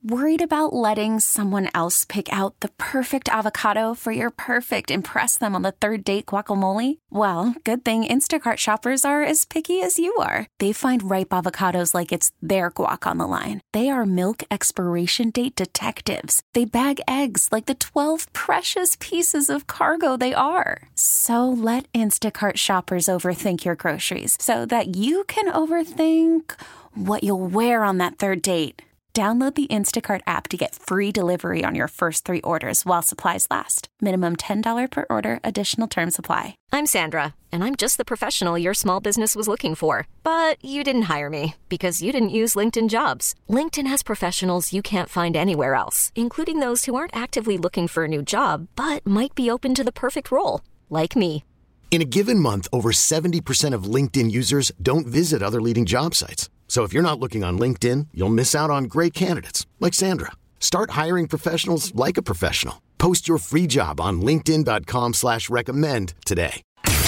Worried about letting someone else pick out the perfect avocado for your perfect impress them on the third date guacamole? Well, good thing Instacart shoppers are as picky as you are. They find ripe avocados like it's their guac on the line. They are milk expiration date detectives. They bag eggs like the 12 precious pieces of cargo they are. So let Instacart shoppers overthink your groceries so that you can overthink what you'll wear on that third date. Download the Instacart app to get free delivery on your first 3 orders while supplies last. Minimum $10 per order. Additional terms apply. I'm Sandra, and I'm just the professional your small business was looking for. But you didn't hire me because you didn't use LinkedIn Jobs. LinkedIn has professionals you can't find anywhere else, including those who aren't actively looking for a new job, but might be open to the perfect role, like me. In a given month, over 70% of LinkedIn users don't visit other leading job sites. So if you're not looking on LinkedIn, you'll miss out on great candidates like Sandra. Start hiring professionals like a professional. Post your free job on linkedin.com/recommend today.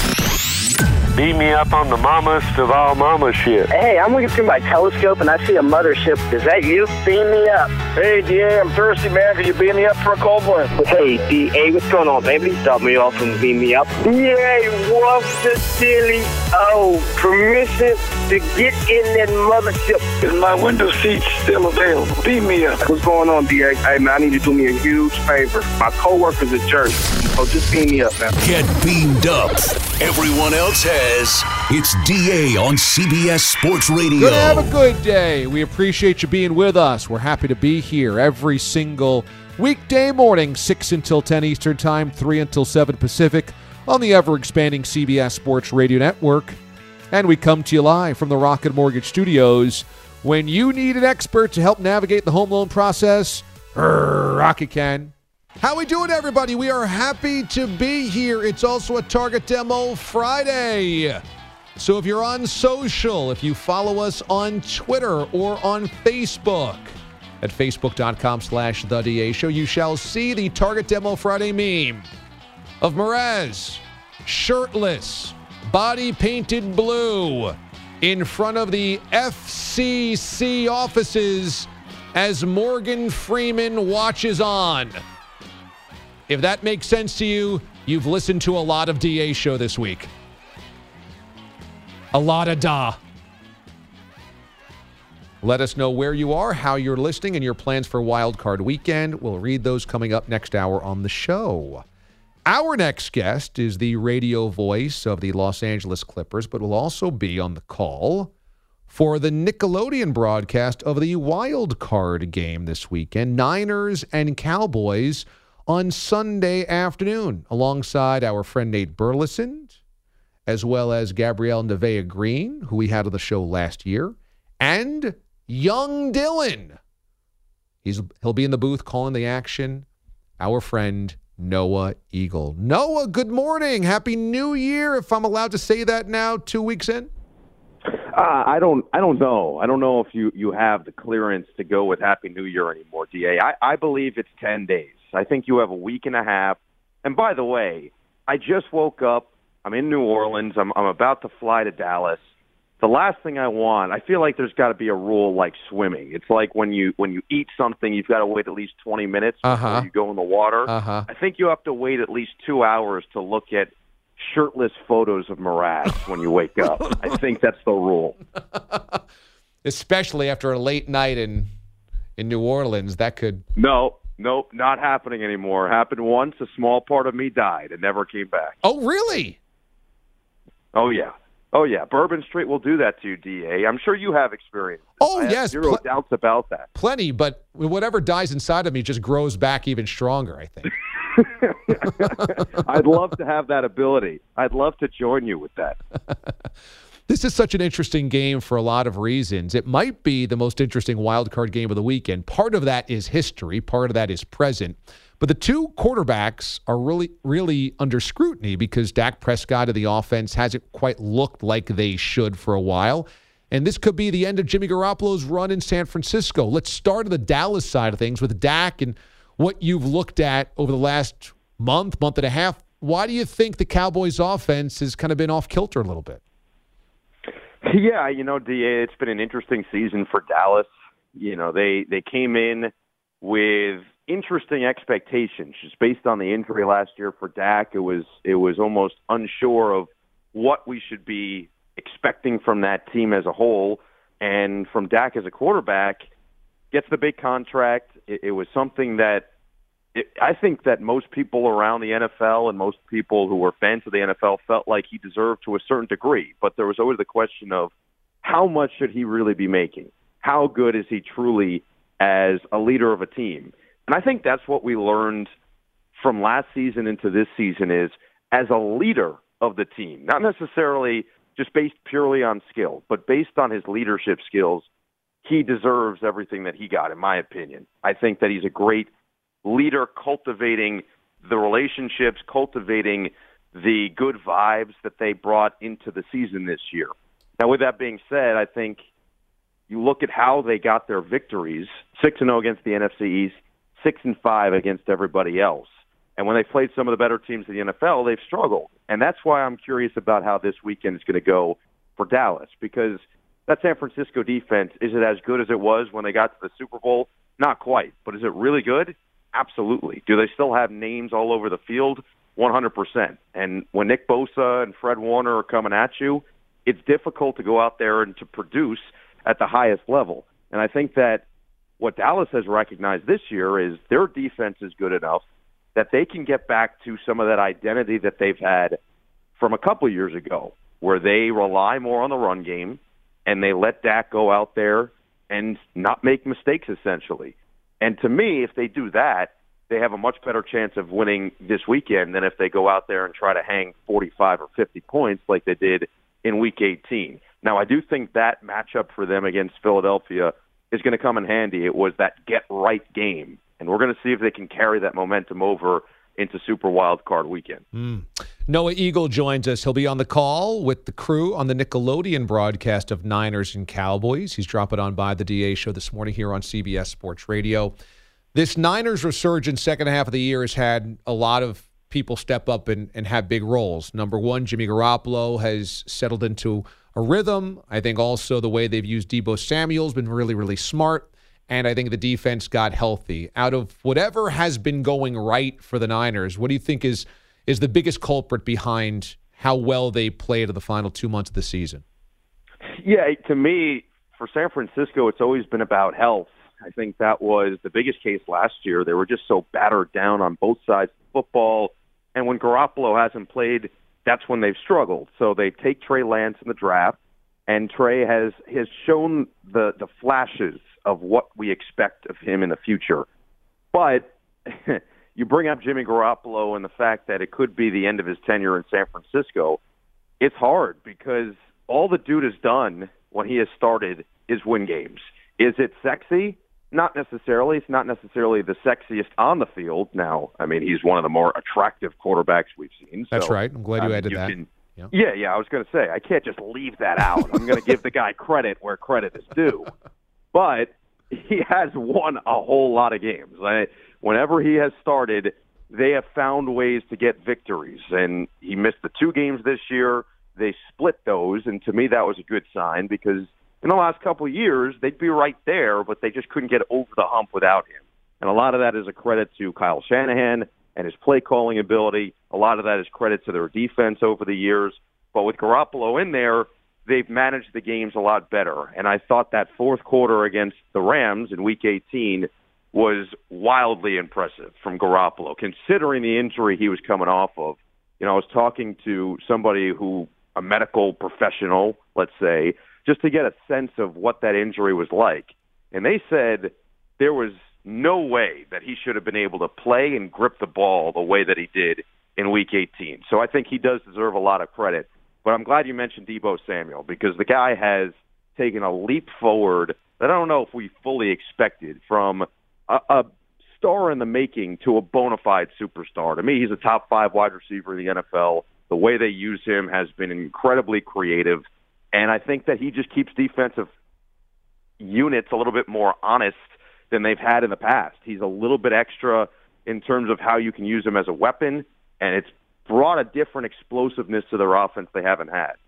Beat me up on the mamas of all mama shit. Hey, I'm looking through my telescope and I see a mothership. Is that you? Beam me up. Hey, DA, I'm thirsty, man. Can you beam me up for a cold one? Hey, DA, what's going on, baby? Stop me off and beam me up. DA, what's the silly? Oh, permission to get in that mothership. Is my window seat still available? Beam me up. What's going on, DA? Hey, man, I need you to do me a huge favor. My coworker's a jerk. So just beam me up, man. Get beamed up. Everyone else has. It's DA on CBS Sports Radio. Good to have a good day. We appreciate you being with us. We're happy to be here every single weekday morning, 6 until 10 Eastern Time, 3 until 7 Pacific, on the ever-expanding CBS Sports Radio Network. And we come to you live from the Rocket Mortgage Studios. When you need an expert to help navigate the home loan process, Rocket can. How we doing, everybody? We are happy to be here. It's also a Target Demo Friday. So if you're on social, if you follow us on Twitter or on Facebook at facebook.com/TheDA Show, you shall see the Target Demo Friday meme of Mraz, shirtless, body painted blue, in front of the FCC offices as Morgan Freeman watches on. If that makes sense to you, you've listened to a lot of DA Show this week. A lot of da. Let us know where you are, how you're listening, and your plans for Wild Card Weekend. We'll read those coming up next hour on the show. Our next guest is the radio voice of the Los Angeles Clippers, but will also be on the call for the Nickelodeon broadcast of the Wild Card game this weekend, Niners and Cowboys, on Sunday afternoon, alongside our friend Nate Burleson, as well as Gabrielle Nevaeh Green, who we had on the show last year, and young Dylan. He'll be in the booth calling the action, our friend Noah Eagle. Noah, good morning. Happy New Year, if I'm allowed to say that now, 2 weeks in. I don't know. I don't know if you have the clearance to go with Happy New Year anymore, DA. I believe it's 10 days. I think you have a week and a half. And by the way, I just woke up. I'm in New Orleans. I'm about to fly to Dallas. The last thing I want, I feel like there's got to be a rule like swimming. It's like when you eat something, you've got to wait at least 20 minutes before you go in the water. I think you have to wait at least 2 hours to look at shirtless photos of Mraz when you wake up. I think that's the rule. Especially after a late night in New Orleans, that could... Nope, not happening anymore. Happened once. A small part of me died and never came back. Oh, really? Oh, yeah. Bourbon Street will do that to you, DA. I'm sure you have experience. Oh, I yes. have zero doubts about that. Plenty, but whatever dies inside of me just grows back even stronger, I think. I'd love to have that ability. I'd love to join you with that. This is such an interesting game for a lot of reasons. It might be the most interesting wild card game of the weekend. Part of that is history. Part of that is present. But the two quarterbacks are really, really under scrutiny because Dak Prescott of the offense hasn't quite looked like they should for a while. And this could be the end of Jimmy Garoppolo's run in San Francisco. Let's start on the Dallas side of things with Dak and what you've looked at over the last month and a half. Why do you think the Cowboys' offense has kind of been off kilter a little bit? Yeah, DA, it's been an interesting season for Dallas. They came in with interesting expectations, just based on the injury last year for Dak. It was almost unsure of what we should be expecting from that team as a whole, and from Dak as a quarterback, gets the big contract. It was something that I think that most people around the NFL and most people who were fans of the NFL felt like he deserved to a certain degree, but there was always the question of how much should he really be making? How good is he truly as a leader of a team? And I think that's what we learned from last season into this season is as a leader of the team, not necessarily just based purely on skill, but based on his leadership skills, he deserves everything that he got, in my opinion. I think that he's a great leader, cultivating the relationships, cultivating the good vibes that they brought into the season this year. Now, with that being said, I think you look at how they got their victories, 6-0 against the NFC East, 6-5 against everybody else. And when they played some of the better teams in the NFL, they've struggled. And that's why I'm curious about how this weekend is going to go for Dallas, because that San Francisco defense, is it as good as it was when they got to the Super Bowl? Not quite. But is it really good? Absolutely. Do they still have names all over the field? 100%. And when Nick Bosa and Fred Warner are coming at you, it's difficult to go out there and to produce at the highest level. And I think that what Dallas has recognized this year is their defense is good enough that they can get back to some of that identity that they've had from a couple years ago, where they rely more on the run game and they let Dak go out there and not make mistakes, essentially. And to me, if they do that, they have a much better chance of winning this weekend than if they go out there and try to hang 45 or 50 points like they did in Week 18. Now, I do think that matchup for them against Philadelphia is going to come in handy. It was that get-right game, and we're going to see if they can carry that momentum over into Super Wild Card Weekend. Noah Eagle joins us. He'll be on the call with the crew on the Nickelodeon broadcast of Niners and Cowboys. He's dropping on by the DA show this morning here on CBS Sports Radio. This Niners resurgence second half of the year has had a lot of people step up and have big roles. Number one, Jimmy Garoppolo has settled into a rhythm. I think also the way they've used Deebo Samuel has been really, really smart. And I think the defense got healthy. Out of whatever has been going right for the Niners, what do you think is the biggest culprit behind how well they played in the final 2 months of the season? Yeah, to me, for San Francisco, it's always been about health. I think that was the biggest case last year. They were just so battered down on both sides of football. And when Garoppolo hasn't played, that's when they've struggled. So they take Trey Lance in the draft, and Trey has shown the flashes of what we expect of him in the future. But you bring up Jimmy Garoppolo and the fact that it could be the end of his tenure in San Francisco. It's hard because all the dude has done when he has started is win games. Is it sexy? Not necessarily. It's not necessarily the sexiest on the field. Now, I mean, he's one of the more attractive quarterbacks we've seen. That's right. I'm glad you added that. Yeah, I was going to say, I can't just leave that out. I'm going to give the guy credit where credit is due. But he has won a whole lot of games. Whenever he has started, they have found ways to get victories. And he missed the 2 games this year. They split those, and to me that was a good sign because in the last couple of years, they'd be right there, but they just couldn't get over the hump without him. And a lot of that is a credit to Kyle Shanahan and his play-calling ability. A lot of that is credit to their defense over the years. But with Garoppolo in there, they've managed the games a lot better. And I thought that fourth quarter against the Rams in Week 18 was wildly impressive from Garoppolo, considering the injury he was coming off of. You know, I was talking to somebody a medical professional, let's say, just to get a sense of what that injury was like. And they said there was no way that he should have been able to play and grip the ball the way that he did in Week 18. So I think he does deserve a lot of credit. But I'm glad you mentioned Deebo Samuel because the guy has taken a leap forward that I don't know if we fully expected, from a star in the making to a bona fide superstar. To me, he's a top 5 wide receiver in the NFL. The way they use him has been incredibly creative. And I think that he just keeps defensive units a little bit more honest than they've had in the past. He's a little bit extra in terms of how you can use him as a weapon, and it's brought a different explosiveness to their offense they haven't had.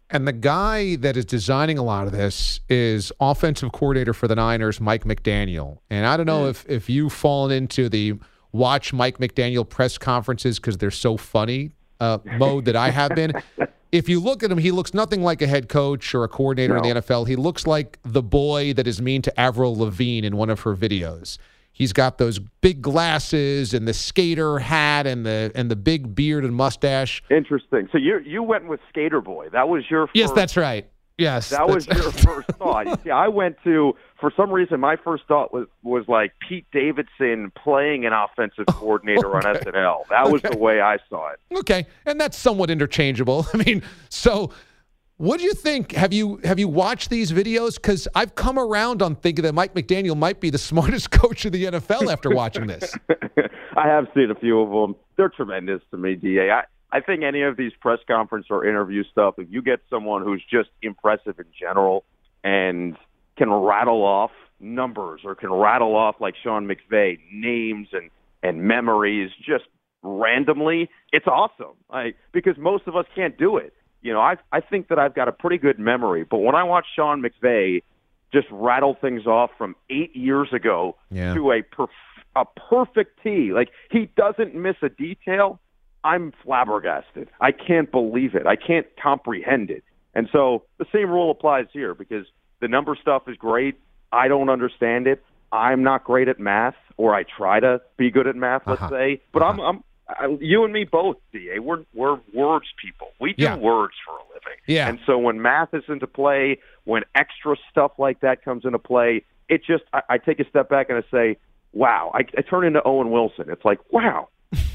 And the guy that is designing a lot of this is offensive coordinator for the Niners, Mike McDaniel. And I don't know if you've fallen into the watch Mike McDaniel press conferences because they're so funny mode that I have been. If you look at him, he looks nothing like a head coach or a coordinator in the NFL. He looks like the boy that is mean to Avril Lavigne in one of her videos. He's got those big glasses and the skater hat and the big beard and mustache. Interesting. So you went with Skater Boy. That was your first. Yes, that's right. Yes, that was your first thought. You see, I went to, for some reason, my first thought was like Pete Davidson playing an offensive coordinator on SNL. That was the way I saw it. Okay, and that's somewhat interchangeable. I mean, so what do you think? Have you watched these videos? Because I've come around on thinking that Mike McDaniel might be the smartest coach of the NFL after watching this. I have seen a few of them. They're tremendous to me, DA. I think any of these press conference or interview stuff, if you get someone who's just impressive in general and can rattle off numbers or can rattle off, like Sean McVay, names and memories just randomly, it's awesome. Because most of us can't do it. You know, I think that I've got a pretty good memory, but when I watch Sean McVay just rattle things off from 8 years ago to a perfect tee, like he doesn't miss a detail, I'm flabbergasted. I can't believe it. I can't comprehend it. And so the same rule applies here because the number stuff is great. I don't understand it. I'm not great at math, or I try to be good at math, let's say. But you and me both, DA. We're words people. We do words for a living. Yeah. And so when math is into play, when extra stuff like that comes into play, it just I take a step back and I say, wow. I turn into Owen Wilson. It's like, wow.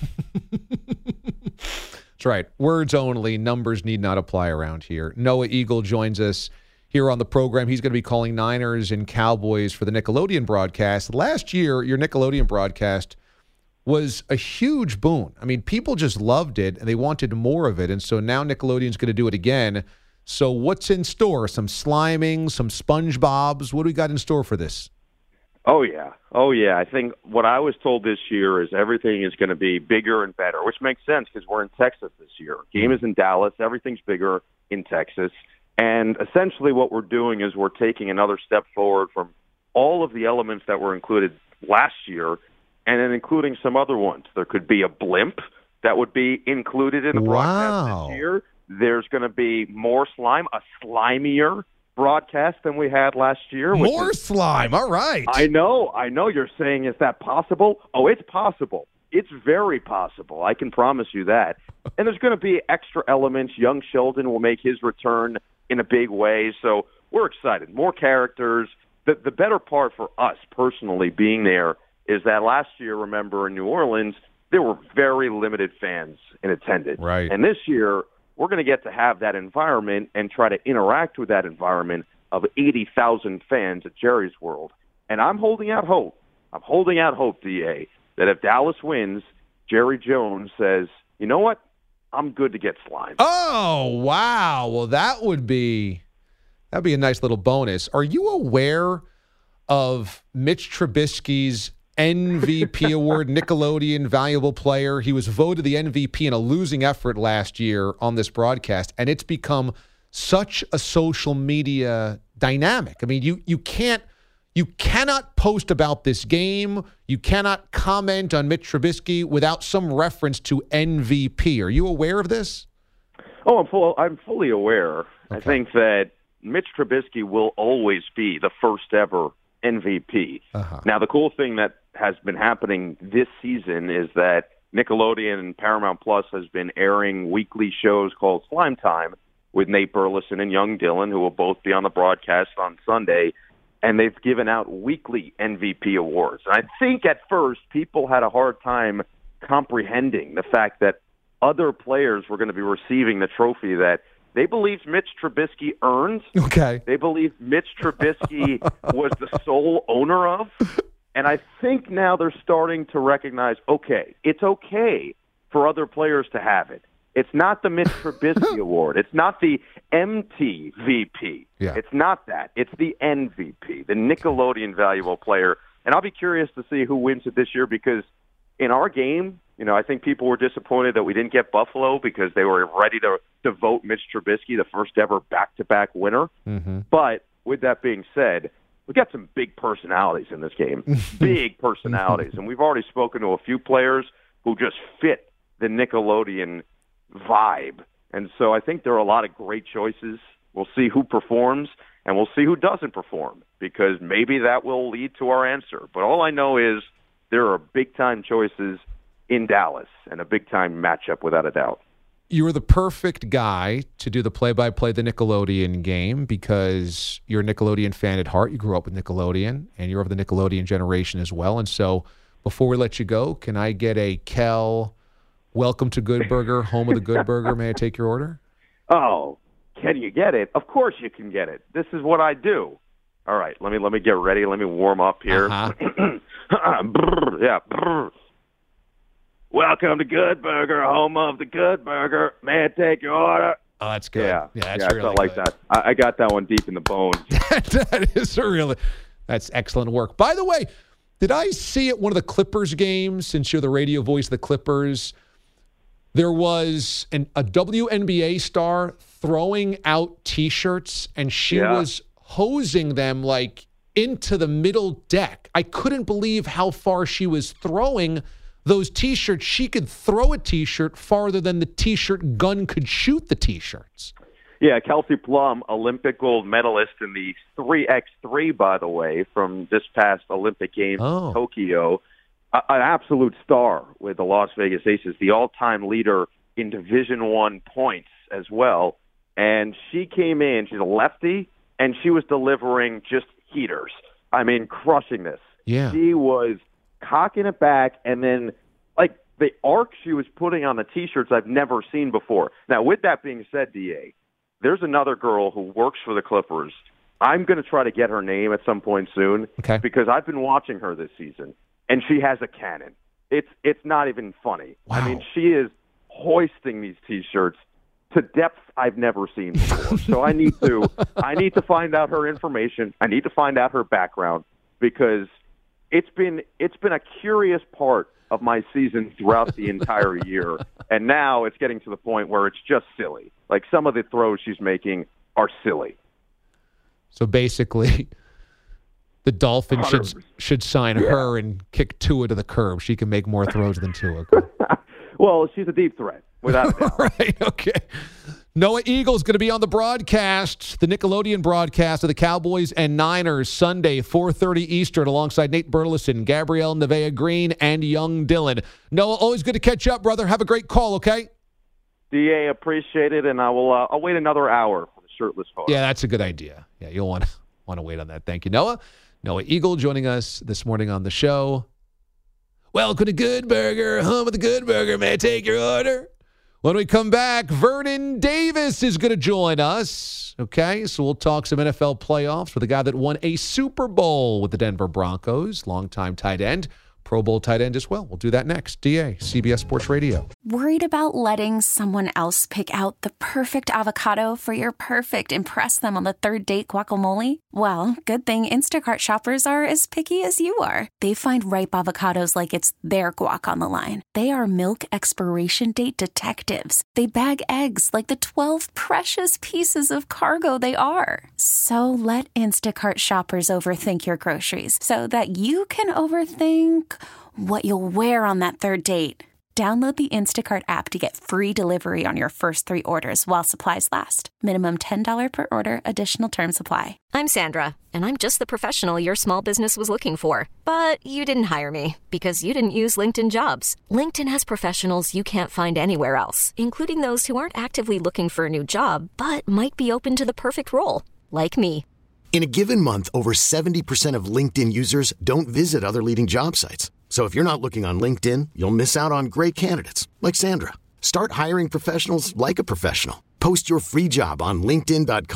That's right. Words only. Numbers need not apply around here. Noah Eagle joins us here on the program. He's going to be calling Niners and Cowboys for the Nickelodeon broadcast. Last year, your Nickelodeon broadcast was a huge boon. I mean, people just loved it, and they wanted more of it. And so now Nickelodeon's going to do it again. So what's in store? Some sliming, some SpongeBobs? What do we got in store for this? Oh, yeah. I think what I was told this year is everything is going to be bigger and better, which makes sense because we're in Texas this year. Game is in Dallas. Everything's bigger in Texas. And essentially what we're doing is we're taking another step forward from all of the elements that were included last year and then including some other ones. There could be a blimp that would be included in the broadcast this year. There's going to be more slime, a slimier broadcast than we had last year. More slime. All right. I know. You're saying, is that possible? Oh, it's possible. It's very possible. I can promise you that. And there's going to be extra elements. Young Sheldon will make his return in a big way. So we're excited. More characters. The better part for us personally being there is that last year, remember, in New Orleans, there were very limited fans in attendance. Right. And this year, we're going to get to have that environment and try to interact with that environment of 80,000 fans at Jerry's World. And I'm holding out hope. DA, that if Dallas wins, Jerry Jones says, you know what? I'm good to get slimed. Oh, wow. Well, that'd be a nice little bonus. Are you aware of Mitch Trubisky's MVP award, Nickelodeon Valuable Player? He was voted the MVP in a losing effort last year on this broadcast, and it's become such a social media dynamic. I mean, you cannot post about this game. You cannot comment on Mitch Trubisky without some reference to MVP. Are you aware of this? Oh, I'm fully aware. Okay. I think that Mitch Trubisky will always be the first ever MVP. Now, the cool thing that has been happening this season is that Nickelodeon and Paramount Plus has been airing weekly shows called Slime Time with Nate Burleson and Young Dylan, who will both be on the broadcast on Sunday, and they've given out weekly MVP awards. And I think at first people had a hard time comprehending the fact that other players were going to be receiving the trophy that they believed Mitch Trubisky earned. Okay. They believed Mitch Trubisky was the sole owner of. And I think now they're starting to recognize, okay, it's okay for other players to have it. It's not the Mitch Trubisky Award. It's not the MTVP. Yeah. It's not that. It's the NVP, the Nickelodeon Valuable Player. And I'll be curious to see who wins it this year because in our game, I think people were disappointed that we didn't get Buffalo because they were ready to vote Mitch Trubisky the first ever back-to-back winner. Mm-hmm. But with that being said, we got some big personalities in this game, big personalities. And we've already spoken to a few players who just fit the Nickelodeon vibe. And so I think there are a lot of great choices. We'll see who performs, and we'll see who doesn't perform, because maybe that will lead to our answer. But all I know is there are big-time choices in Dallas and a big-time matchup without a doubt. You were the perfect guy to do the play-by-play of the Nickelodeon game because you're a Nickelodeon fan at heart. You grew up with Nickelodeon, and you're of the Nickelodeon generation as well. And so before we let you go, can I get a Kel, welcome to Good Burger, home of the Good Burger? May I take your order? Oh, can you get it? Of course you can get it. This is what I do. All right, let me get ready. Let me warm up here. Yeah. Welcome to Good Burger, home of the Good Burger. May I take your order? Oh, that's good. Yeah, that's really I felt like good. that. I got that one deep in the bones. That's excellent work. By the way, did I see at one of the Clippers games, since you're the radio voice of the Clippers, there was a WNBA star throwing out T-shirts, and she was hosing them like into the middle deck. I couldn't believe how far she was throwing those T-shirts. She could throw a T-shirt farther than the T-shirt gun could shoot the T-shirts. Yeah, Kelsey Plum, Olympic gold medalist in the 3x3, by the way, from this past Olympic Games in Tokyo. An absolute star with the Las Vegas Aces, the all-time leader in Division I points as well. And she came in, she's a lefty, and she was delivering just heaters. I mean, crushing this. Yeah. She was cocking it back, and then, like, the arc she was putting on the T-shirts I've never seen before. Now, with that being said, D.A., there's another girl who works for the Clippers. I'm going to try to get her name at some point soon because I've been watching her this season, and she has a cannon. It's not even funny. Wow. I mean, she is hoisting these T-shirts to depths I've never seen before. So I need to find out her information. I need to find out her background, because it's been a curious part of my season throughout the entire year, and now it's getting to the point where it's just silly. Like, some of the throws she's making are silly. So basically, the Dolphins should sign her and kick Tua to the curb. She can make more throws than Tua. Well, she's a deep threat, without a doubt. Right, okay. Noah Eagle's going to be on the broadcast, the Nickelodeon broadcast of the Cowboys and Niners, Sunday, 4:30 Eastern, alongside Nate Burleson, Gabrielle Nevea-Green, and Young Dylan. Noah, always good to catch up, brother. Have a great call, okay? DA, appreciate it, and I'll wait another hour for the shirtless photo. Yeah, that's a good idea. Yeah, you'll want to wait on that. Thank you, Noah. Noah Eagle joining us this morning on the show. Welcome to Good Burger, home of the Good Burger. May I take your order? When we come back, Vernon Davis is going to join us. Okay, so we'll talk some NFL playoffs with a guy that won a Super Bowl with the Denver Broncos, longtime tight end, Pro Bowl tight end as well. We'll do that next. DA, CBS Sports Radio. Worried about letting someone else pick out the perfect avocado for your perfect impress them on the third date guacamole? Well, good thing Instacart shoppers are as picky as you are. They find ripe avocados like it's their guac on the line. They are milk expiration date detectives. They bag eggs like the 12 precious pieces of cargo they are. So let Instacart shoppers overthink your groceries so that you can overthink what you'll wear on that third date. Download the Instacart app to get free delivery on your first 3 orders while supplies last. Minimum $10 per order. Additional terms apply. I'm Sandra, and I'm just the professional your small business was looking for. But you didn't hire me because you didn't use LinkedIn Jobs. LinkedIn has professionals you can't find anywhere else, including those who aren't actively looking for a new job, but might be open to the perfect role, like me. In a given month, over 70% of LinkedIn users don't visit other leading job sites. So if you're not looking on LinkedIn, you'll miss out on great candidates like Sandra. Start hiring professionals like a professional. Post your free job on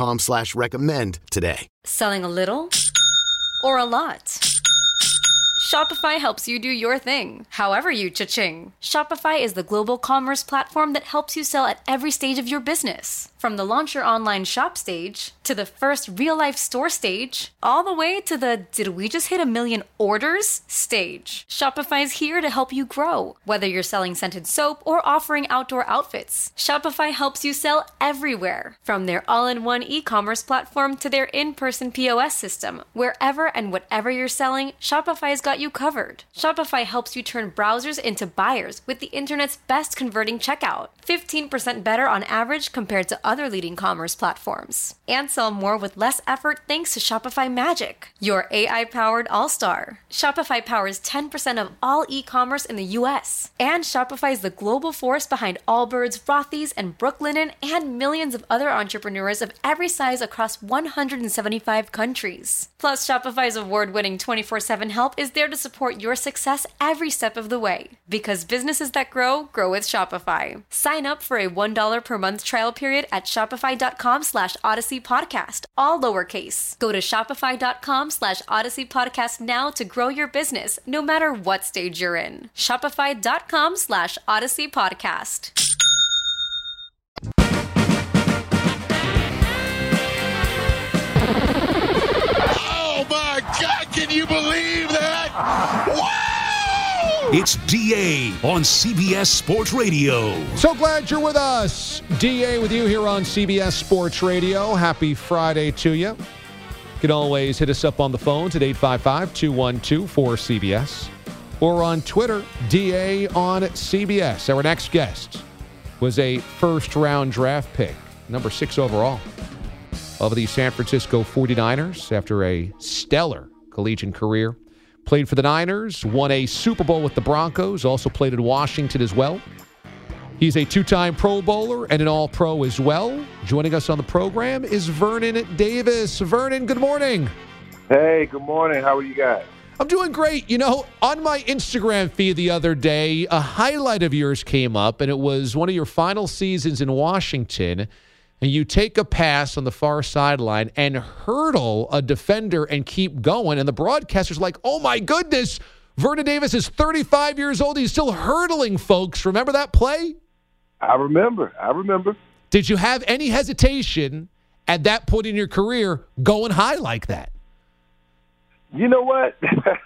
linkedin.com/recommend today. Selling a little or a lot? Shopify helps you do your thing, however you cha-ching. Shopify is the global commerce platform that helps you sell at every stage of your business. From the launch your online shop stage, to the first real-life store stage, all the way to the did we just hit 1 million orders stage. Shopify's here to help you grow. Whether you're selling scented soap or offering outdoor outfits, Shopify helps you sell everywhere. From their all-in-one e-commerce platform to their in-person POS system, wherever and whatever you're selling, Shopify's got you covered. Shopify helps you turn browsers into buyers with the internet's best converting checkout. 15% better on average compared to other leading commerce platforms. And sell more with less effort thanks to Shopify Magic, your AI-powered all-star. Shopify powers 10% of all e-commerce in the U.S. And Shopify is the global force behind Allbirds, Rothy's, and Brooklinen, and millions of other entrepreneurs of every size across 175 countries. Plus, Shopify's award-winning 24/7 help is there to support your success every step of the way. Because businesses that grow, grow with Shopify. Sign up for a $1 per month trial period at shopify.com/Odyssey Podcast, all lowercase. Go to shopify.com/Odyssey Podcast now to grow your business, no matter what stage you're in. Shopify.com/Odyssey Podcast. Oh my God, can you believe that? Wow! It's DA on CBS Sports Radio. So glad you're with us. DA with you here on CBS Sports Radio. Happy Friday to you. You can always hit us up on the phones at 855-212-4CBS or on Twitter, DA on CBS. Our next guest was a first-round draft pick, number 6 overall, of the San Francisco 49ers after a stellar collegiate career. Played for the Niners, won a Super Bowl with the Broncos, also played in Washington as well. He's a 2-time Pro Bowler and an All-Pro as well. Joining us on the program is Vernon Davis. Vernon, good morning. Hey, good morning. How are you guys? I'm doing great. You know, on my Instagram feed the other day, a highlight of yours came up, and it was one of your final seasons in Washington. And you take a pass on the far sideline and hurdle a defender and keep going. And the broadcaster's like, oh, my goodness, Vernon Davis is 35 years old. He's still hurdling folks. Remember that play? I remember. Did you have any hesitation at that point in your career going high like that? You know what?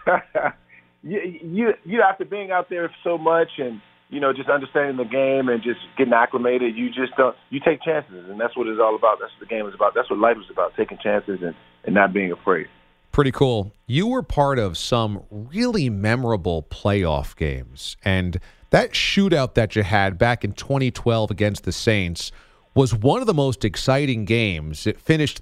you after being out there so much and, you know, just understanding the game and just getting acclimated, you take chances, and that's what it's all about. That's what the game is about. That's what life is about, taking chances and not being afraid. Pretty cool. You were part of some really memorable playoff games, and that shootout that you had back in 2012 against the Saints was one of the most exciting games. It finished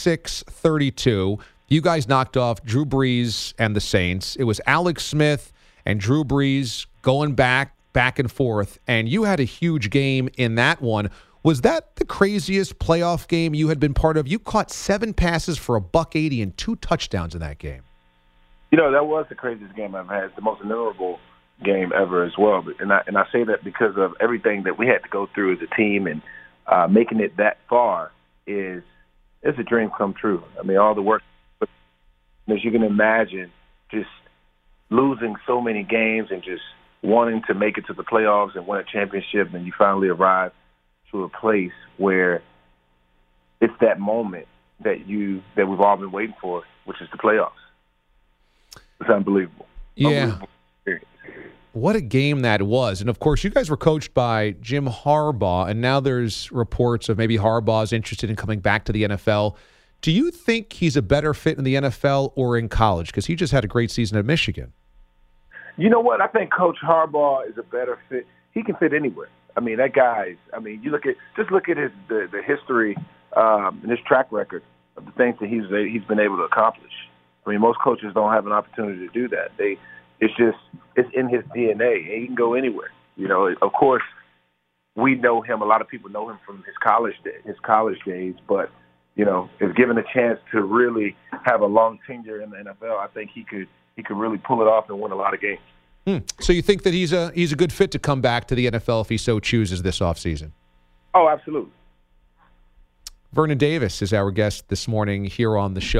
36-32. You guys knocked off Drew Brees and the Saints. It was Alex Smith and Drew Brees going back and forth, and you had a huge game in that one. Was that the craziest playoff game you had been part of? You caught 7 passes for $180 and 2 touchdowns in that game. You know, that was the craziest game I've had. It's the most memorable game ever as well. And I say that because of everything that we had to go through as a team, and making it that far it's a dream come true. I mean, all the work, as you can imagine, just losing so many games and just wanting to make it to the playoffs and win a championship, and you finally arrive to a place where it's that moment that we've all been waiting for, which is the playoffs. It's unbelievable. Yeah. What a game that was. And, of course, you guys were coached by Jim Harbaugh, and now there's reports of maybe Harbaugh's interested in coming back to the NFL. Do you think he's a better fit in the NFL or in college? Because he just had a great season at Michigan. You know what? I think Coach Harbaugh is a better fit. He can fit anywhere. I mean, that guy's. I mean, look at his the history and his track record of the things that he's been able to accomplish. I mean, most coaches don't have an opportunity to do that. It's in his DNA. He can go anywhere. You know, of course, we know him. A lot of people know him from his college days. But you know, if given a chance to really have a long tenure in the NFL, I think he could really pull it off and win a lot of games. So you think that he's a good fit to come back to the NFL if he so chooses this offseason? Oh, absolutely. Vernon Davis is our guest this morning here on the show.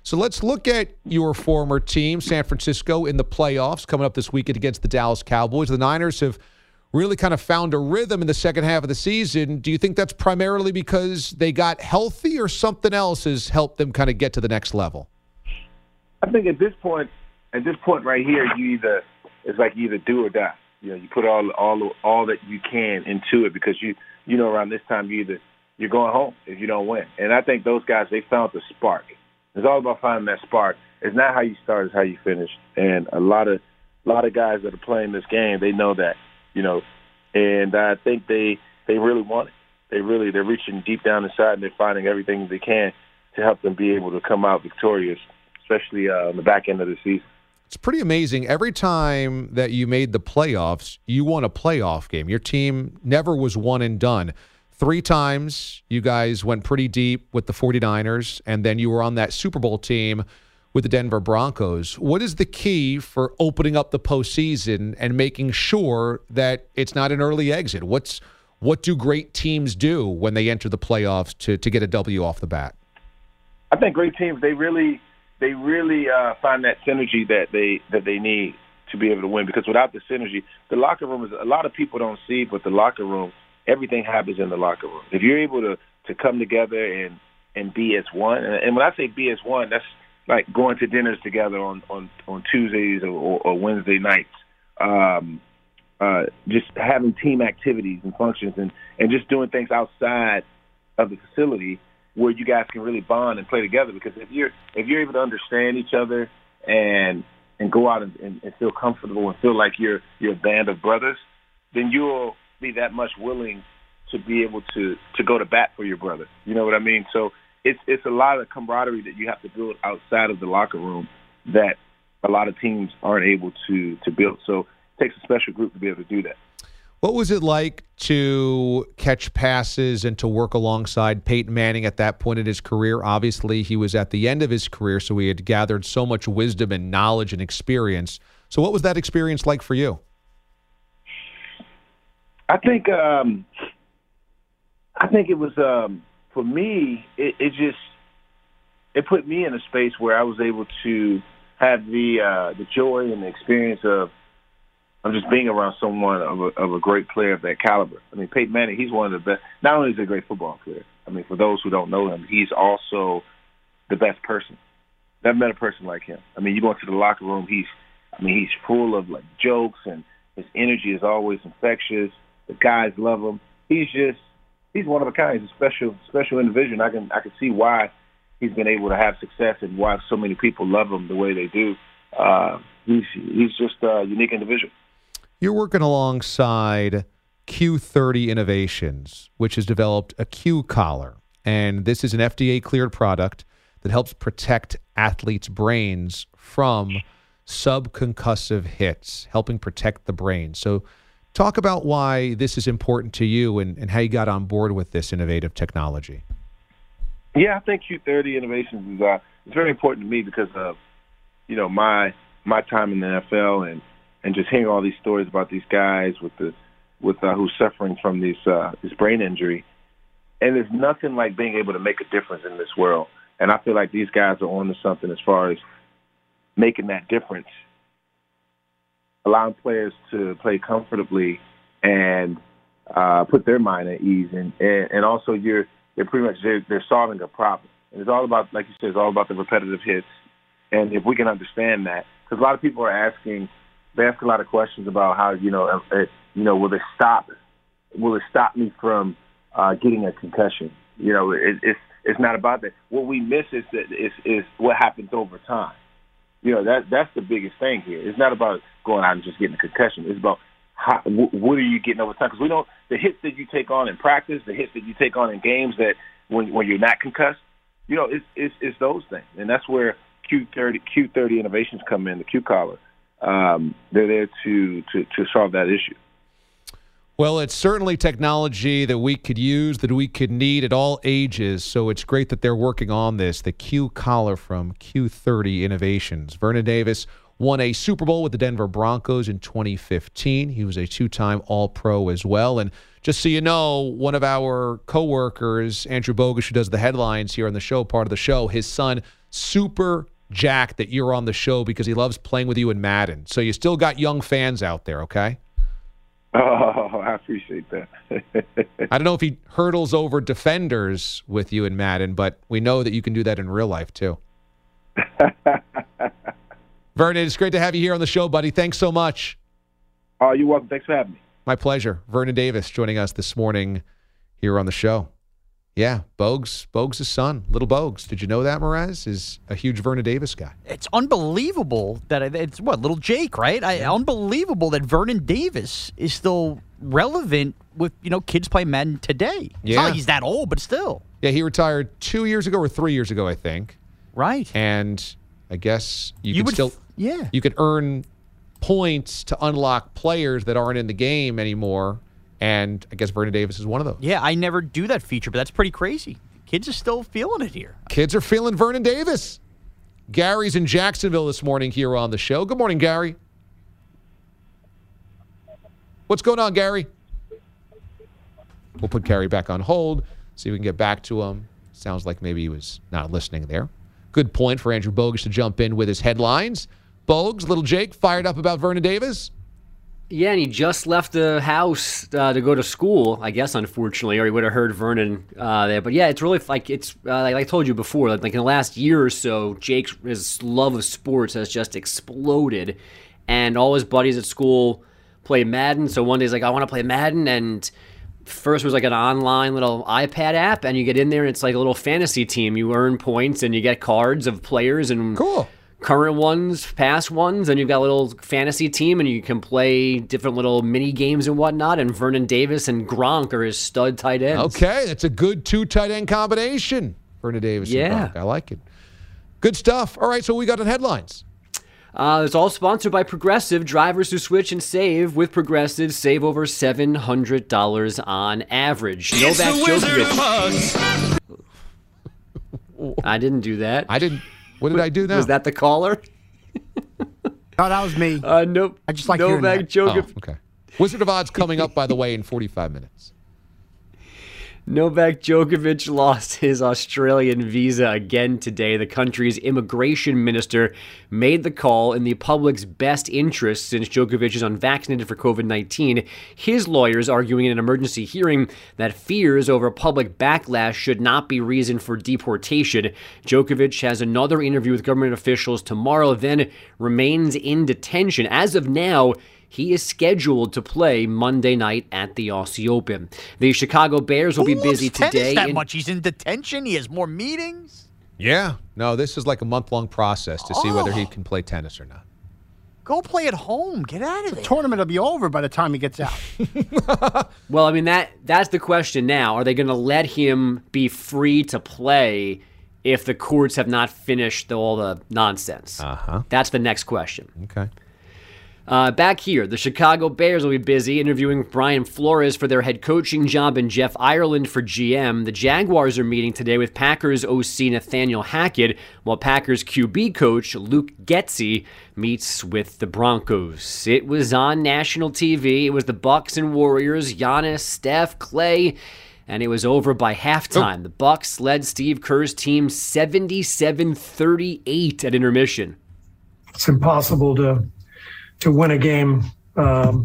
So let's look at your former team, San Francisco, in the playoffs coming up this weekend against the Dallas Cowboys. The Niners have really kind of found a rhythm in the second half of the season. Do you think that's primarily because they got healthy or something else has helped them kind of get to the next level? I think at this point right here, it's like you either do or die. You put all that you can into it because you know around this time you're going home if you don't win. And I think those guys, they found the spark. It's all about finding that spark. It's not how you start, it's how you finish. And a lot of guys that are playing this game, they know that, and I think they really want it. They're reaching deep down inside and they're finding everything they can to help them be able to come out victorious, especially on the back end of the season. It's pretty amazing. Every time that you made the playoffs, you won a playoff game. Your team never was one and done. 3 times you guys went pretty deep with the 49ers, and then you were on that Super Bowl team with the Denver Broncos. What is the key for opening up the postseason and making sure that it's not an early exit? What do great teams do when they enter the playoffs to get a W off the bat? I think great teams, they really find that synergy that they need to be able to win, because without the synergy, the locker room is, a lot of people don't see, but the locker room, everything happens in the locker room. If you're able to come together and be as one, and when I say be as one, that's like going to dinners together on Tuesdays or Wednesday nights, just having team activities and functions and just doing things outside of the facility where you guys can really bond and play together. Because if you're able to understand each other and go out and feel comfortable and feel like you're a band of brothers, then you'll be that much willing to be able to go to bat for your brother. You know what I mean? So it's a lot of camaraderie that you have to build outside of the locker room that a lot of teams aren't able to build. So it takes a special group to be able to do that. What was it like to catch passes and to work alongside Peyton Manning at that point in his career? Obviously, he was at the end of his career, so he had gathered so much wisdom and knowledge and experience. So what was that experience like for you? I think it was for me. It put me in a space where I was able to have the joy and the experience of just being around someone of a great player of that caliber. I mean, Peyton Manning, he's one of the best. Not only is he a great football player, I mean, for those who don't know him, he's also the best person. Never met a person like him. I mean, you go into the locker room, he's full of like jokes, and his energy is always infectious. The guys love him. He's one of a kind. He's a special individual. I can see why he's been able to have success and why so many people love him the way they do. He's just a unique individual. You're working alongside Q30 Innovations, which has developed a Q collar, and this is an FDA-cleared product that helps protect athletes' brains from subconcussive hits, helping protect the brain. So talk about why this is important to you and how you got on board with this innovative technology. Yeah, I think Q30 Innovations is very important to me because of, my time in the NFL and just hearing all these stories about these guys who's suffering from this brain injury. And there's nothing like being able to make a difference in this world. And I feel like these guys are on to something as far as making that difference, allowing players to play comfortably and put their mind at ease. And also they're pretty much, they're solving a problem. And it's all about, like you said, it's all about the repetitive hits. And if we can understand that, because a lot of people are they ask a lot of questions about how, will it stop me from getting a concussion? It's not about that. What we miss is what happens over time. That's the biggest thing here. It's not about going out and just getting a concussion. It's about what are you getting over time? Because we don't, the hits that you take on in practice, the hits that you take on in games that when you're not concussed, it's those things. And that's where Q30 Innovations come in, the Q collar. They're there to solve that issue. Well, it's certainly technology that we could use, that we could need at all ages, so it's great that they're working on this, the Q collar from Q30 Innovations. Vernon Davis won a Super Bowl with the Denver Broncos in 2015. He was a 2-time All-Pro as well. And just so you know, one of our coworkers, Andrew Bogusch, who does the headlines here on the show, part of the show, his son super jacked that you're on the show because he loves playing with you in Madden. So you still got young fans out there, okay? Oh, I appreciate that. I don't know if he hurdles over defenders with you in Madden, but we know that you can do that in real life, too. Vernon, it's great to have you here on the show, buddy. Thanks so much. Oh, you're welcome. Thanks for having me. My pleasure. Vernon Davis joining us this morning here on the show. Yeah, Bogues' son, little Bogues. Did you know that, Mraz is a huge Vernon Davis guy? It's unbelievable that it's little Jake, right? Unbelievable that Vernon Davis is still relevant with, kids playing Madden today. Yeah. It's not like he's that old, but still. Yeah, he retired 2 years ago or 3 years ago, I think. Right. And I guess you could earn points to unlock players that aren't in the game anymore. And I guess Vernon Davis is one of those. Yeah, I never do that feature, but that's pretty crazy. Kids are still feeling it here. Kids are feeling Vernon Davis. Gary's in Jacksonville this morning here on the show. Good morning, Gary. What's going on, Gary? We'll put Gary back on hold, see if we can get back to him. Sounds like maybe he was not listening there. Good point for Andrew Bogues to jump in with his headlines. Bogues, little Jake, fired up about Vernon Davis? Yeah, and he just left the house to go to school, I guess, unfortunately, or he would have heard Vernon there. But yeah, it's really like I told you before, like in the last year or so, his love of sports has just exploded, and all his buddies at school play Madden. So one day he's like, I want to play Madden, and first was like an online little iPad app, and you get in there and it's like a little fantasy team. You earn points and you get cards of players and cool. Current ones, past ones, and you've got a little fantasy team, and you can play different little mini games and whatnot. And Vernon Davis and Gronk are his stud tight ends. Okay, that's a good 2 tight end combination. Vernon Davis and Gronk. I like it. Good stuff. All right, so we got in headlines. It's all sponsored by Progressive. Drivers who switch and save with Progressive save over $700 on average. It's Novak the Wizard Djokovic. of Oz. I didn't do that. I didn't. What did I do now? Was that the caller? Oh, that was me. Nope. I just like Novak Djokovic. Oh, okay. Wizard of Oz coming up, by the way, in 45 minutes. Novak Djokovic lost his Australian visa again today. The country's immigration minister made the call in the public's best interest since Djokovic is unvaccinated for COVID-19. His lawyers arguing in an emergency hearing that fears over public backlash should not be reason for deportation. Djokovic has another interview with government officials tomorrow, then remains in detention. As of now, he is scheduled to play Monday night at the Aussie Open. The Chicago Bears will be busy today. That much? He's in detention. He has more meetings. Yeah. No, this is like a month-long process to see whether he can play tennis or not. Go play at home. Get out of there. The tournament will be over by the time he gets out. Well, I mean, that's the question now. Are they going to let him be free to play if the courts have not finished all the nonsense? Uh-huh. That's the next question. Okay. Back here, the Chicago Bears will be busy interviewing Brian Flores for their head coaching job and Jeff Ireland for GM. The Jaguars are meeting today with Packers OC Nathaniel Hackett, while Packers QB coach Luke Getsy meets with the Broncos. It was on national TV. It was the Bucks and Warriors, Giannis, Steph, Clay, and it was over by halftime. The Bucks led Steve Kerr's team 77-38 at intermission. It's impossible to win a game, and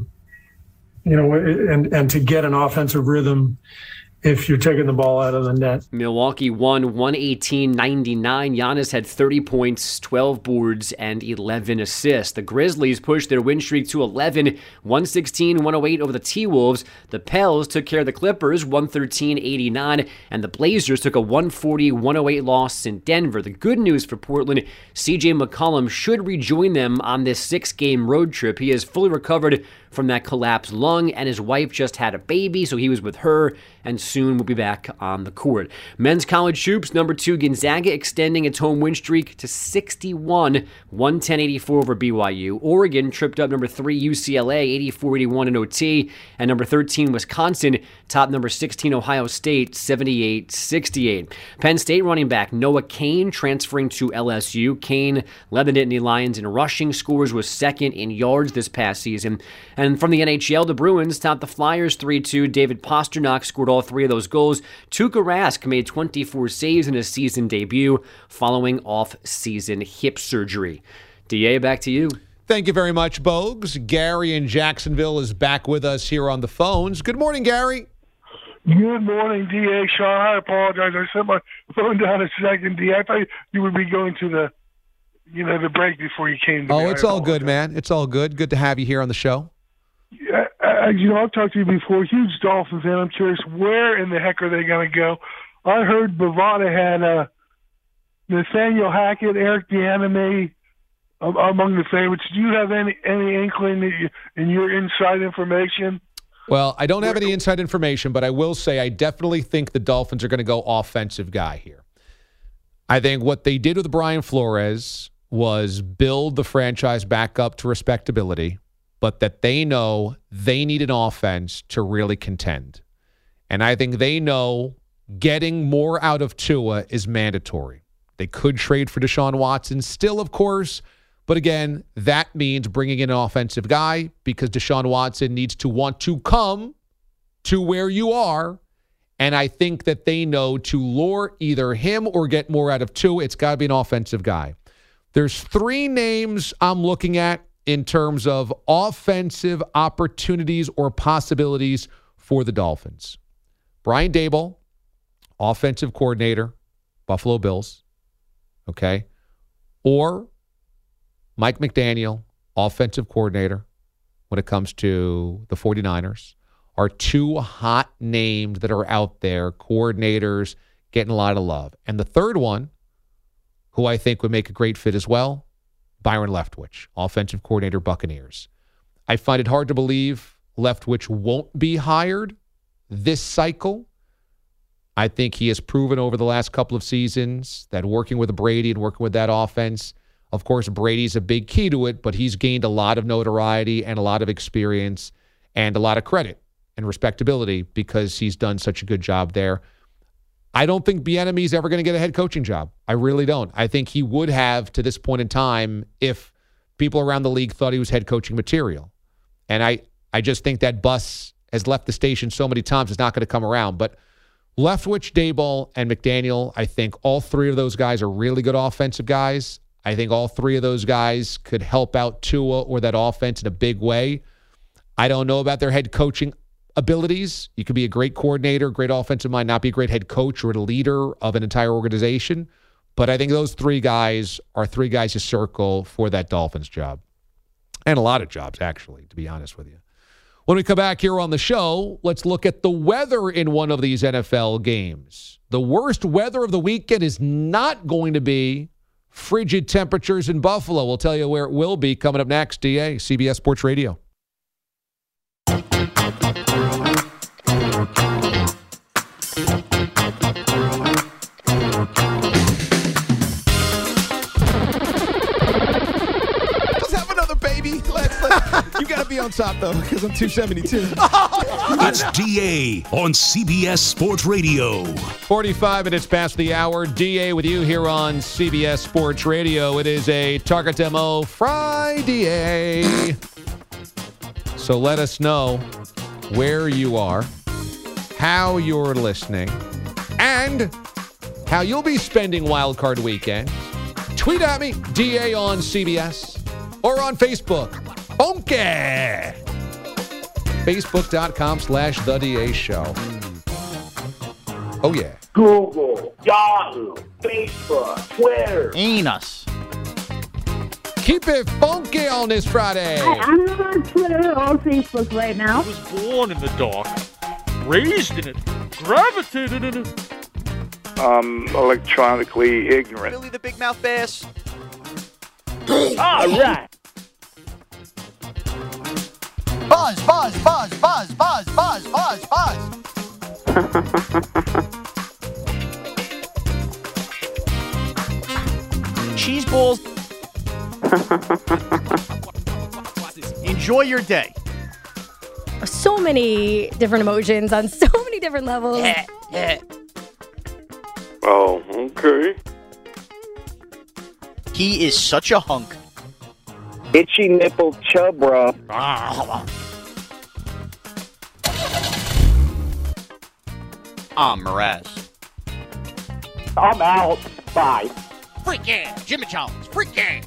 to get an offensive rhythm if you're taking the ball out of the net. Milwaukee won 118-99. Giannis had 30 points, 12 boards, and 11 assists. The Grizzlies pushed their win streak to 11, 116-108 over the T-Wolves. The Pels took care of the Clippers, 113-89, and the Blazers took a 140-108 loss in Denver. The good news for Portland, C.J. McCollum should rejoin them on this 6-game road trip. He is fully recovered from that collapsed lung, and his wife just had a baby, so he was with her, and soon will be back on the court. Men's college hoops, number 2 Gonzaga extending its home win streak to 61, 110-84 over BYU. Oregon tripped up number 3 UCLA, 84-81 in OT, and number 13 Wisconsin topped number 16 Ohio State, 78-68. Penn State running back Noah Cain transferring to LSU. Cain led the Nittany Lions in rushing scores, was second in yards this past season. And from the NHL, the Bruins topped the Flyers 3-2. David Pastrnak scored all 3 3 of those goals. Tuukka Rask made 24 saves in his season debut following off-season hip surgery. DA, back to you. Thank you very much, Bogues. Gary in Jacksonville is back with us here on the phones. Good morning, Gary. Good morning, D.A. Sean. I apologize. I set my phone down a second, D.A. I thought you would be going to the break before you came to me. Oh, it's all good, man. It's all good. Good to have you here on the show. Yeah, I've talked to you before. Huge Dolphin fan. I'm curious, where in the heck are they going to go? I heard Bovada had Nathaniel Hackett, Eric Bieniemy among the favorites. Do you have any inkling in your inside information? Well, I don't have any inside information, but I will say I definitely think the Dolphins are going to go offensive guy here. I think what they did with Brian Flores was build the franchise back up to respectability, but that they know they need an offense to really contend. And I think they know getting more out of Tua is mandatory. They could trade for Deshaun Watson still, of course, but again, that means bringing in an offensive guy because Deshaun Watson needs to want to come to where you are. And I think that they know to lure either him or get more out of Tua, it's got to be an offensive guy. There's 3 names I'm looking at in terms of offensive opportunities or possibilities for the Dolphins. Brian Daboll, offensive coordinator, Buffalo Bills. Okay. Or Mike McDaniel, offensive coordinator, when it comes to the 49ers, are 2 hot names that are out there, coordinators getting a lot of love. And the third one, who I think would make a great fit as well, Byron Leftwich, offensive coordinator, Buccaneers. I find it hard to believe Leftwich won't be hired this cycle. I think he has proven over the last couple of seasons that working with Brady and working with that offense, of course, Brady's a big key to it, but he's gained a lot of notoriety and a lot of experience and a lot of credit and respectability because he's done such a good job there. I don't think Bieniemy's ever going to get a head coaching job. I really don't. I think he would have to this point in time if people around the league thought he was head coaching material. And I just think that bus has left the station so many times it's not going to come around. But Leftwich, Daboll, and McDaniel, I think all 3 of those guys are really good offensive guys. I think all 3 of those guys could help out Tua or that offense in a big way. I don't know about their head coaching abilities. You could be a great coordinator, great offensive mind, not be a great head coach or a leader of an entire organization. But I think those 3 guys are 3 guys to circle for that Dolphins job. And a lot of jobs, actually, to be honest with you. When we come back here on the show, let's look at the weather in one of these NFL games. The worst weather of the weekend is not going to be frigid temperatures in Buffalo. We'll tell you where it will be coming up next. DA, CBS Sports Radio. You got to be on top, though, because I'm 272. It's DA on CBS Sports Radio. 45 minutes past the hour. DA with you here on CBS Sports Radio. It is a Target Demo Friday. So let us know where you are, how you're listening, and how you'll be spending Wildcard Weekend. Tweet at me, DA on CBS, or on Facebook. Bonke! Facebook.com/The DA Show. Oh, yeah. Google, Yahoo, Facebook, Twitter. Ain't us. Keep it funky on this Friday. I'm not on Twitter or Facebook right now. I was born in the dark, raised in it, gravitated in it. Electronically ignorant. Billy the Big Mouth Bass. All right. Buzz, buzz, buzz, buzz, buzz, buzz, buzz, buzz. Cheese balls. Enjoy your day. So many different emotions on so many different levels. Oh, okay. He is such a hunk. Itchy nipple chubra. I'm Mraz. I'm out. Bye. Freak yeah, Jimmy Jones. Freak yeah.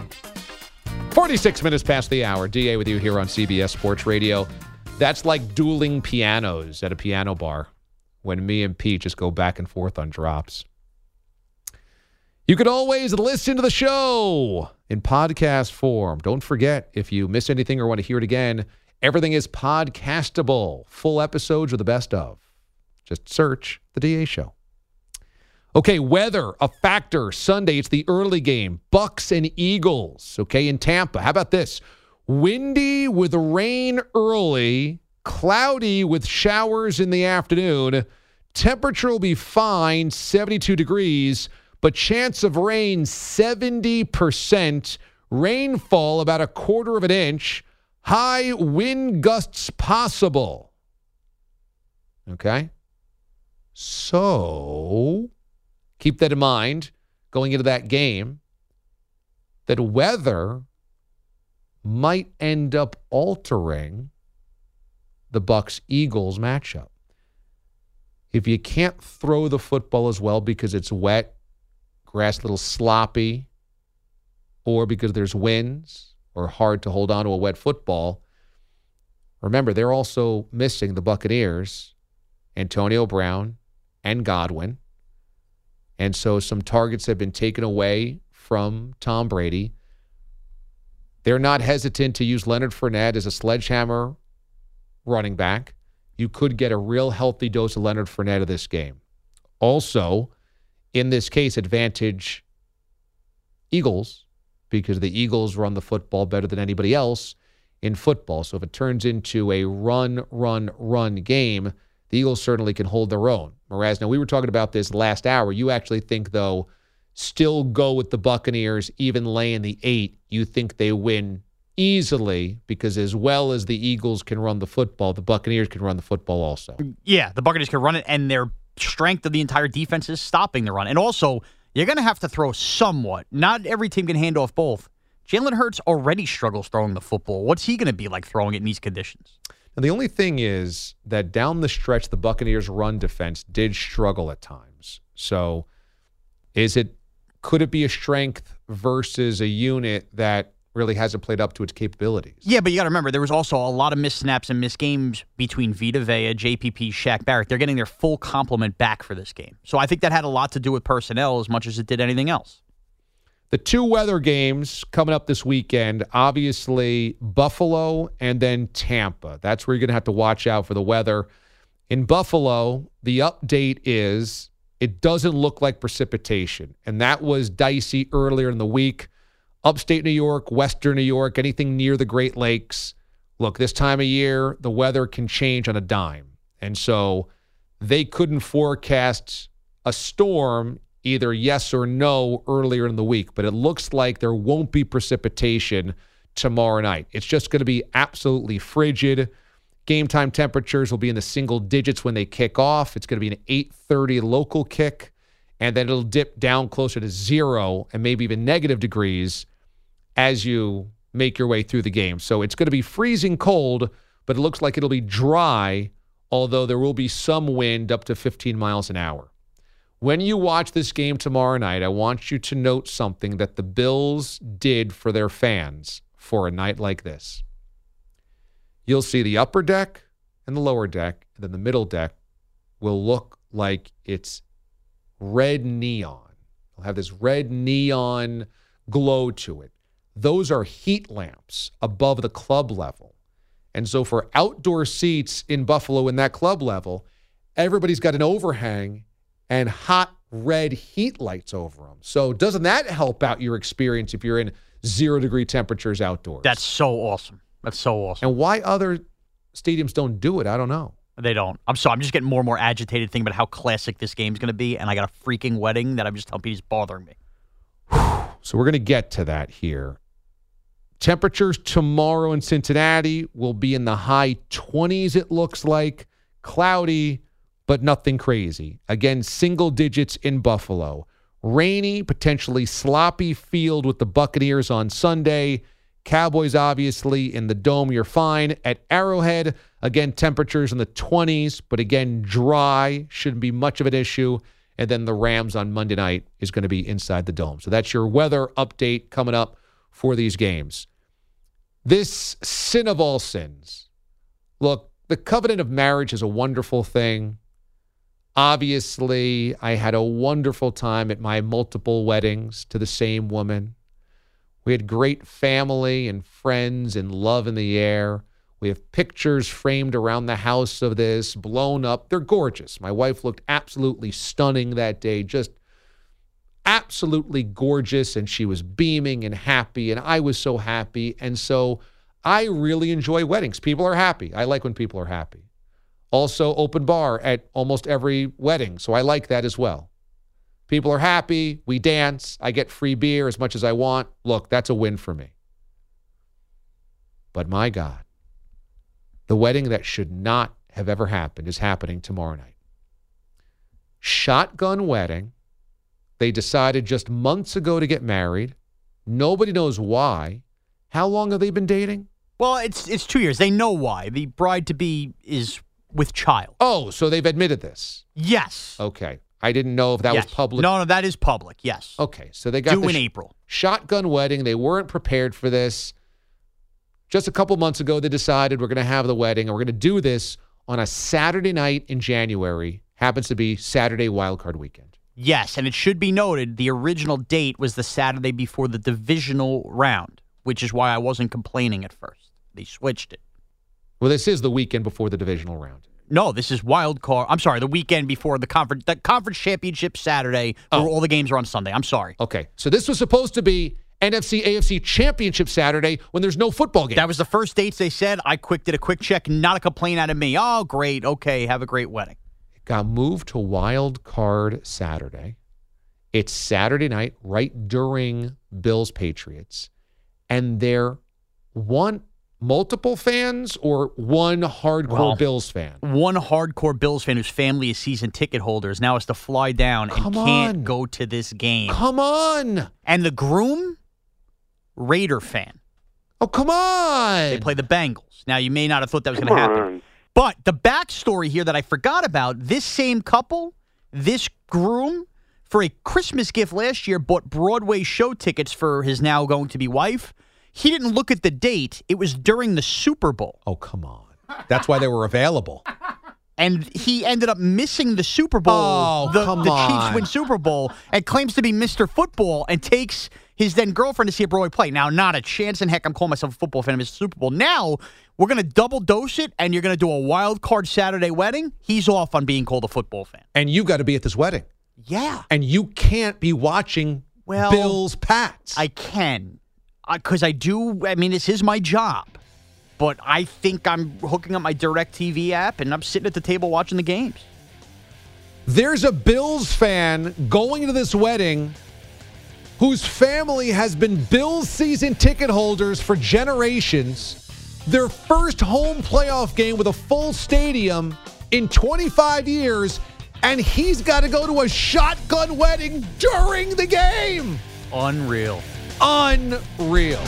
46 minutes past the hour. DA with you here on CBS Sports Radio. That's like dueling pianos at a piano bar when me and Pete just go back and forth on drops. You can always listen to the show in podcast form. Don't forget, if you miss anything or want to hear it again, everything is podcastable. Full episodes are the best of. Just search The DA Show. Okay, weather, a factor. Sunday, it's the early game. Bucks and Eagles, okay, in Tampa. How about this? Windy with rain early, cloudy with showers in the afternoon. Temperature will be fine, 72 degrees, but chance of rain, 70%. Rainfall, about 1/4 of an inch. High wind gusts possible. Okay? So, keep that in mind going into that game, that weather might end up altering the Bucs-Eagles matchup. If you can't throw the football as well because it's wet, grass a little sloppy, or because there's winds or hard to hold on to a wet football, remember, they're also missing the Buccaneers, Antonio Brown and Godwin. And so some targets have been taken away from Tom Brady. They're not hesitant to use Leonard Fournette as a sledgehammer running back. You could get a real healthy dose of Leonard Fournette of this game. Also, in this case, advantage Eagles, because the Eagles run the football better than anybody else in football. So if it turns into a run game, the Eagles certainly can hold their own. Mraz, now we were talking about this last hour. You actually think, though, still go with the Buccaneers, even laying the 8. You think they win easily because as well as the Eagles can run the football, the Buccaneers can run the football also. Yeah, the Buccaneers can run it, and their strength of the entire defense is stopping the run. And also, you're going to have to throw somewhat. Not every team can hand off both. Jalen Hurts already struggles throwing the football. What's he going to be like throwing it in these conditions? And the only thing is that down the stretch, the Buccaneers' run defense did struggle at times. So could it be a strength versus a unit that really hasn't played up to its capabilities? Yeah, but you got to remember, there was also a lot of missed snaps and missed games between Vita Vea, JPP, Shaq Barrett. They're getting their full complement back for this game. So I think that had a lot to do with personnel as much as it did anything else. The two weather games coming up this weekend, obviously Buffalo and then Tampa. That's where you're going to have to watch out for the weather. In Buffalo, the update is it doesn't look like precipitation, and that was dicey earlier in the week. Upstate New York, Western New York, anything near the Great Lakes. Look, this time of year, the weather can change on a dime. And so they couldn't forecast a storm, either yes or no, earlier in the week. But it looks like there won't be precipitation tomorrow night. It's just going to be absolutely frigid. Game time temperatures will be in the single digits when they kick off. It's going to be an 8:30 local kick, and then it'll dip down closer to 0 and maybe even negative degrees as you make your way through the game. So it's going to be freezing cold, but it looks like it'll be dry, although there will be some wind up to 15 miles an hour. When you watch this game tomorrow night, I want you to note something that the Bills did for their fans for a night like this. You'll see the upper deck and the lower deck, and then the middle deck will look like it's red neon. It'll have this red neon glow to it. Those are heat lamps above the club level. And so for outdoor seats in Buffalo in that club level, everybody's got an overhang and hot red heat lights over them. So doesn't that help out your experience if you're in 0-degree temperatures outdoors? That's so awesome. That's so awesome. And why other stadiums don't do it, I don't know. They don't. I'm sorry. I'm just getting more and more agitated thinking about how classic this game's going to be, and I got a freaking wedding that I'm just telling people is bothering me. So we're going to get to that here. Temperatures tomorrow in Cincinnati will be in the high 20s, it looks like. Cloudy, but nothing crazy. Again, single digits in Buffalo. Rainy, potentially sloppy field with the Buccaneers on Sunday. Cowboys, obviously, in the Dome, you're fine. At Arrowhead, again, temperatures in the 20s, but again, dry. Shouldn't be much of an issue. And then the Rams on Monday night is going to be inside the Dome. So that's your weather update coming up for these games. This sin of all sins. Look, the covenant of marriage is a wonderful thing. Obviously, I had a wonderful time at my multiple weddings to the same woman. We had great family and friends and love in the air. We have pictures framed around the house of this, blown up. They're gorgeous. My wife looked absolutely stunning that day, just absolutely gorgeous, and she was beaming and happy, and I was so happy. And so I really enjoy weddings. People are happy. I like when people are happy. Also, open bar at almost every wedding, so I like that as well. People are happy. We dance. I get free beer as much as I want. Look, that's a win for me. But my God, the wedding that should not have ever happened is happening tomorrow night. Shotgun wedding. They decided just months ago to get married. Nobody knows why. How long have they been dating? Well, it's 2 years. They know why. The bride-to-be is with child. Oh, so they've admitted this? Yes. Okay. I didn't know if that was public. No, that is public, yes. Okay, so they got due in April. Shotgun wedding. They weren't prepared for this. Just a couple months ago, they decided we're going to have the wedding, and we're going to do this on a Saturday night in January. Happens to be Saturday wildcard weekend. Yes, and it should be noted, the original date was the Saturday before the divisional round, which is why I wasn't complaining at first. They switched it. Well, this is the weekend before the divisional round. No, this is wild card. I'm sorry, the weekend before the conference championship Saturday, where all the games are on Sunday. I'm sorry. Okay, so this was supposed to be NFC, AFC championship Saturday when there's no football game. That was the first dates they said. I did a quick check, not a complaint out of me. Oh, great. Okay, have a great wedding. It got moved to wild card Saturday. It's Saturday night, right during Bills-Patriots. And they're multiple fans or one hardcore Bills fan? One hardcore Bills fan whose family is season ticket holders now has to fly down and can't go to this game. Come on. And the groom, Raider fan. Oh, come on. They play the Bengals. Now, you may not have thought that was going to happen. But the backstory here that I forgot about, this same couple, this groom, for a Christmas gift last year, bought Broadway show tickets for his now going to be wife. He didn't look at the date. It was during the Super Bowl. Oh, come on. That's why they were available. And he ended up missing the Super Bowl. The Chiefs win Super Bowl and claims to be Mr. Football and takes his then girlfriend to see a Broadway play. Now, not a chance in heck I'm calling myself a football fan of Mr. Super Bowl. Now, we're going to double dose it, and you're going to do a wild card Saturday wedding. He's off on being called a football fan. And you got to be at this wedding. Yeah. And you can't be watching Bills-Pats. I can. Because I do, I mean, this is my job. But I think I'm hooking up my DirecTV app, and I'm sitting at the table watching the games. There's a Bills fan going to this wedding whose family has been Bills season ticket holders for generations. Their first home playoff game with a full stadium in 25 years, and he's got to go to a shotgun wedding during the game. Unreal. Unreal.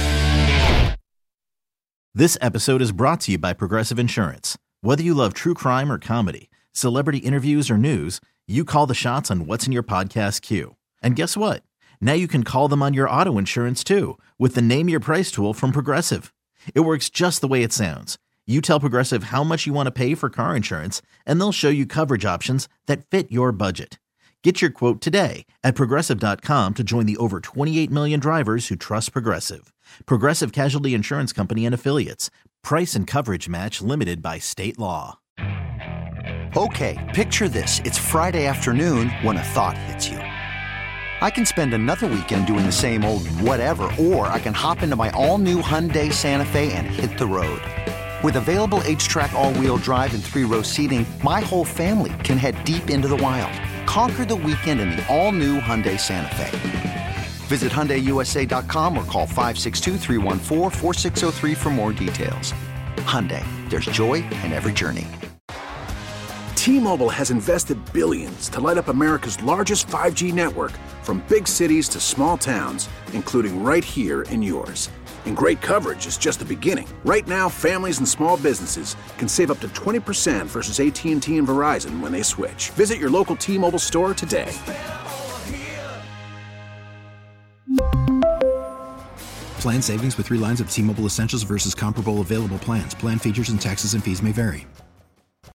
This episode is brought to you by Progressive Insurance. Whether you love true crime or comedy, celebrity interviews or news, you call the shots on what's in your podcast queue. And guess what? Now you can call them on your auto insurance too with the Name Your Price tool from Progressive. It works just the way it sounds. You tell Progressive how much you want to pay for car insurance, and they'll show you coverage options that fit your budget. Get your quote today at Progressive.com to join the over 28 million drivers who trust Progressive. Progressive Casualty Insurance Company and Affiliates. Price and coverage match limited by state law. Okay, picture this. It's Friday afternoon when a thought hits you. I can spend another weekend doing the same old whatever, or I can hop into my all-new Hyundai Santa Fe and hit the road. With available H-Track all-wheel drive and 3-row seating, my whole family can head deep into the wild. Conquer the weekend in the all-new Hyundai Santa Fe. Visit HyundaiUSA.com or call 562-314-4603 for more details. Hyundai, there's joy in every journey. T-Mobile has invested billions to light up America's largest 5G network, from big cities to small towns, including right here in yours. And great coverage is just the beginning. Right now, families and small businesses can save up to 20% versus AT&T and Verizon when they switch. Visit your local T-Mobile store today. Plan savings with 3 lines of T-Mobile Essentials versus comparable available plans. Plan features and taxes and fees may vary.